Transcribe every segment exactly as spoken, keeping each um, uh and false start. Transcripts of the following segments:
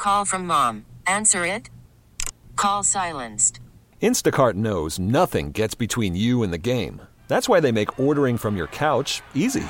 Call from mom. Answer it. Call silenced. Instacart knows nothing gets between you and the game. That's why they make ordering from your couch easy.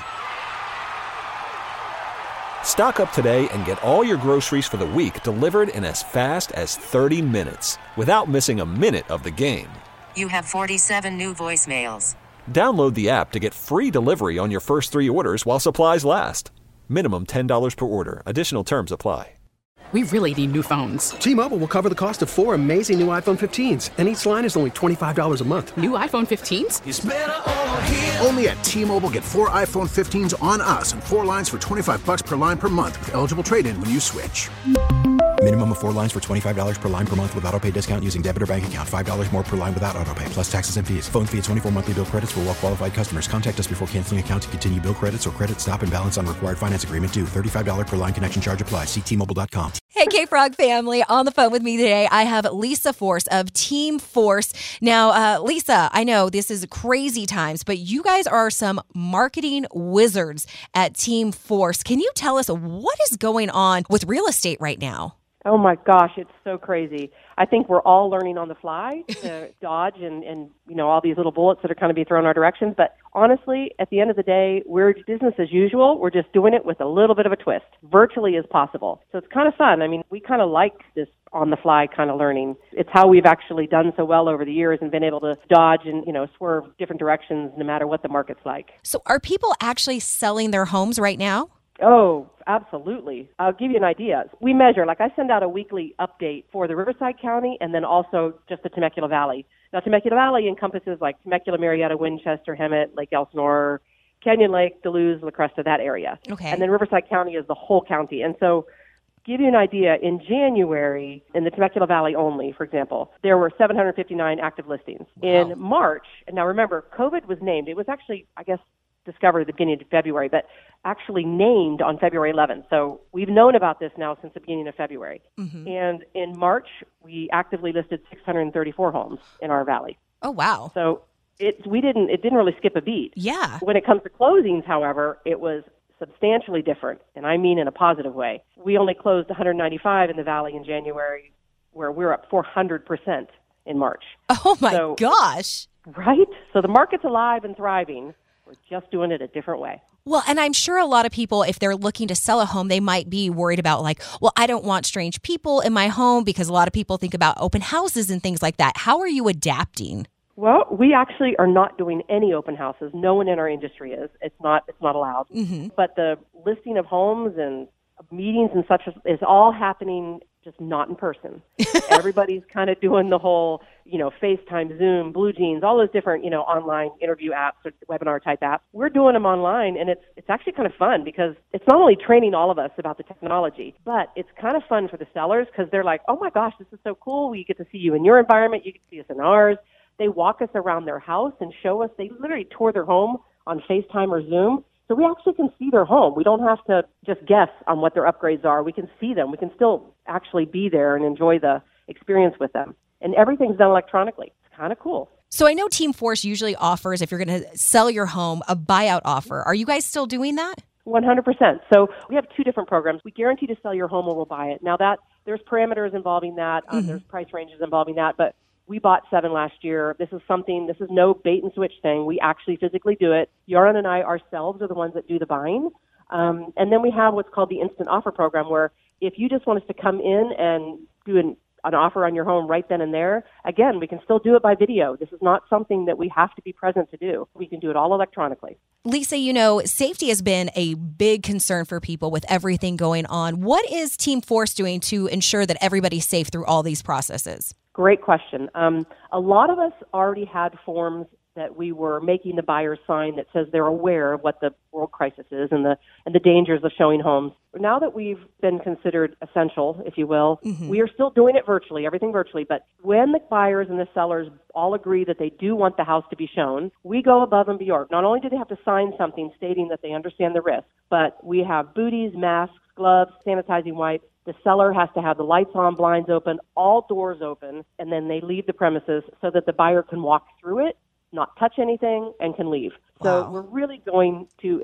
Stock up today and get all your groceries for the week delivered in as fast as thirty minutes without missing a minute of the game. You have forty-seven new voicemails. Download the app to get free delivery on your first three orders while supplies last. Minimum ten dollars per order. Additional terms apply. We really need new phones. T-Mobile will cover the cost of four amazing new iPhone fifteens, and each line is only twenty-five dollars a month. New iPhone fifteens? It's better over here. Only at T-Mobile, get four iPhone fifteens on us and four lines for twenty-five bucks per line per month with eligible trade-in when you switch. Minimum of four lines for twenty-five dollars per line per month with autopay discount using debit or bank account. five dollars more per line without autopay, plus taxes and fees. Phone fee at twenty-four monthly bill credits for well-qualified customers. Contact us before canceling account to continue bill credits or credit stop and balance on required finance agreement due. thirty-five dollars per line connection charge applies. See T Mobile dot com. Hey, K-Frog family. On the phone with me today, I have Lisa Force of Team Force. Now, uh, Lisa, I know this is crazy times, but you guys are some marketing wizards at Team Force. Can you tell us what is going on with real estate right now? Oh my gosh, it's so crazy. I think we're all learning on the fly to dodge and, and, you know, all these little bullets that are kind of be thrown our directions. But honestly, at the end of the day, we're business as usual. We're just doing it with a little bit of a twist, virtually as possible. So it's kind of fun. I mean, we kind of like this on the fly kind of learning. It's how we've actually done so well over the years and been able to dodge and, you know, swerve different directions no matter what the market's like. So are people actually selling their homes right now? Oh, absolutely. I'll give you an idea. We measure, like I send out a weekly update for the Riverside County and then also just the Temecula Valley. Now, Temecula Valley encompasses like Temecula, Marietta, Winchester, Hemet, Lake Elsinore, Canyon Lake, Duluth, La Cresta, that area. Okay. And then Riverside County is the whole county. And so give you an idea, in January, in the Temecula Valley only, for example, there were seven hundred fifty-nine active listings. Wow. In March, and now remember, COVID was named. It was actually, I guess, discovered at the beginning of February, but actually named on February eleventh. So we've known about this now since the beginning of February. Mm-hmm. And in March, we actively listed six hundred thirty-four homes in our valley. Oh, wow. So it we didn't it didn't really skip a beat. Yeah. When it comes to closings, however, it was substantially different, and I mean in a positive way. We only closed one hundred ninety-five in the valley in January, where we're up four hundred percent in March. Oh, my so, gosh. Right? So the market's alive and thriving. We're just doing it a different way. Well, and I'm sure a lot of people, if they're looking to sell a home, they might be worried about like, well, I don't want strange people in my home because a lot of people think about open houses and things like that. How are you adapting? Well, we actually are not doing any open houses. No one in our industry is. It's not It's not allowed. Mm-hmm. But the listing of homes and meetings and such is all happening just not in person. Everybody's kind of doing the whole, you know, FaceTime, Zoom, Blue Jeans, all those different, you know, online interview apps or webinar type apps. We're doing them online, and it's it's actually kind of fun because it's not only training all of us about the technology, but it's kind of fun for the sellers because they're like, oh my gosh, this is so cool. We get to see you in your environment. You get to see us in ours. They walk us around their house and show us. They literally tour their home on FaceTime or Zoom. So we actually can see their home. We don't have to just guess on what their upgrades are. We can see them. We can still actually be there and enjoy the experience with them. And everything's done electronically. It's kind of cool. So I know Team Force usually offers, if you're going to sell your home, a buyout offer. Are you guys still doing that? one hundred percent. So we have two different programs. We guarantee to sell your home or we'll buy it. Now that there's parameters involving that. Uh, mm-hmm. There's price ranges involving that. But we bought seven last year. This is something, this is no bait and switch thing. We actually physically do it. Yaron and I ourselves are the ones that do the buying. Um, and then we have what's called the instant offer program, where if you just want us to come in and do an, an offer on your home right then and there, again, we can still do it by video. This is not something that we have to be present to do. We can do it all electronically. Lisa, you know, safety has been a big concern for people with everything going on. What is Team Force doing to ensure that everybody's safe through all these processes? Great question. Um, a lot of us already had forms that we were making the buyers sign that says they're aware of what the world crisis is and the and the dangers of showing homes. Now that we've been considered essential, if you will, mm-hmm. we are still doing it virtually, everything virtually. But when the buyers and the sellers all agree that they do want the house to be shown, we go above and beyond. Not only do they have to sign something stating that they understand the risk, but we have booties, masks, gloves, sanitizing wipes. The seller has to have the lights on, blinds open, all doors open, and then they leave the premises so that the buyer can walk through it, not touch anything, and can leave. So wow. we're really going to as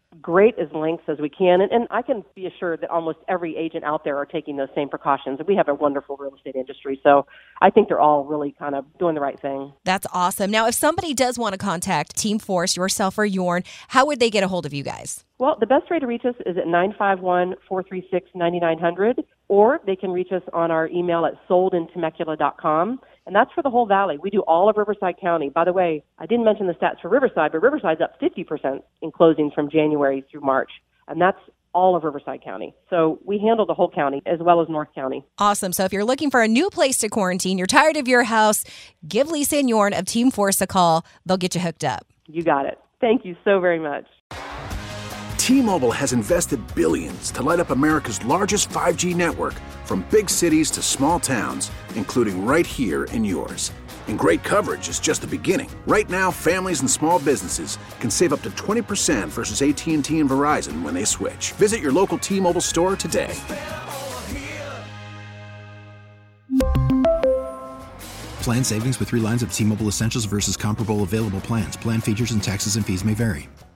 great as lengths as we can. And, and I can be assured that almost every agent out there are taking those same precautions. We have a wonderful real estate industry, so I think they're all really kind of doing the right thing. That's awesome. Now, if somebody does want to contact Team Force, yourself or Yorn, how would they get a hold of you guys? Well, the best way to reach us is at nine five one, four three six, nine nine zero zero, or they can reach us on our email at sold in temecula dot com, and that's for the whole valley. We do all of Riverside County. By the way, I didn't mention the stats for Riverside, but Riverside's up fifty percent in closings from January through March, and that's all of Riverside County. So we handle the whole county as well as North County. Awesome. So if you're looking for a new place to quarantine, you're tired of your house, give Lisa and Yorn of Team Force a call. They'll get you hooked up. You got it. Thank you so very much. T-Mobile has invested billions to light up America's largest five G network, from big cities to small towns, including right here in yours. And great coverage is just the beginning. Right now, families and small businesses can save up to twenty percent versus A T and T and Verizon when they switch. Visit your local T-Mobile store today. Plan savings with three lines of T-Mobile Essentials versus comparable available plans. Plan features and taxes and fees may vary.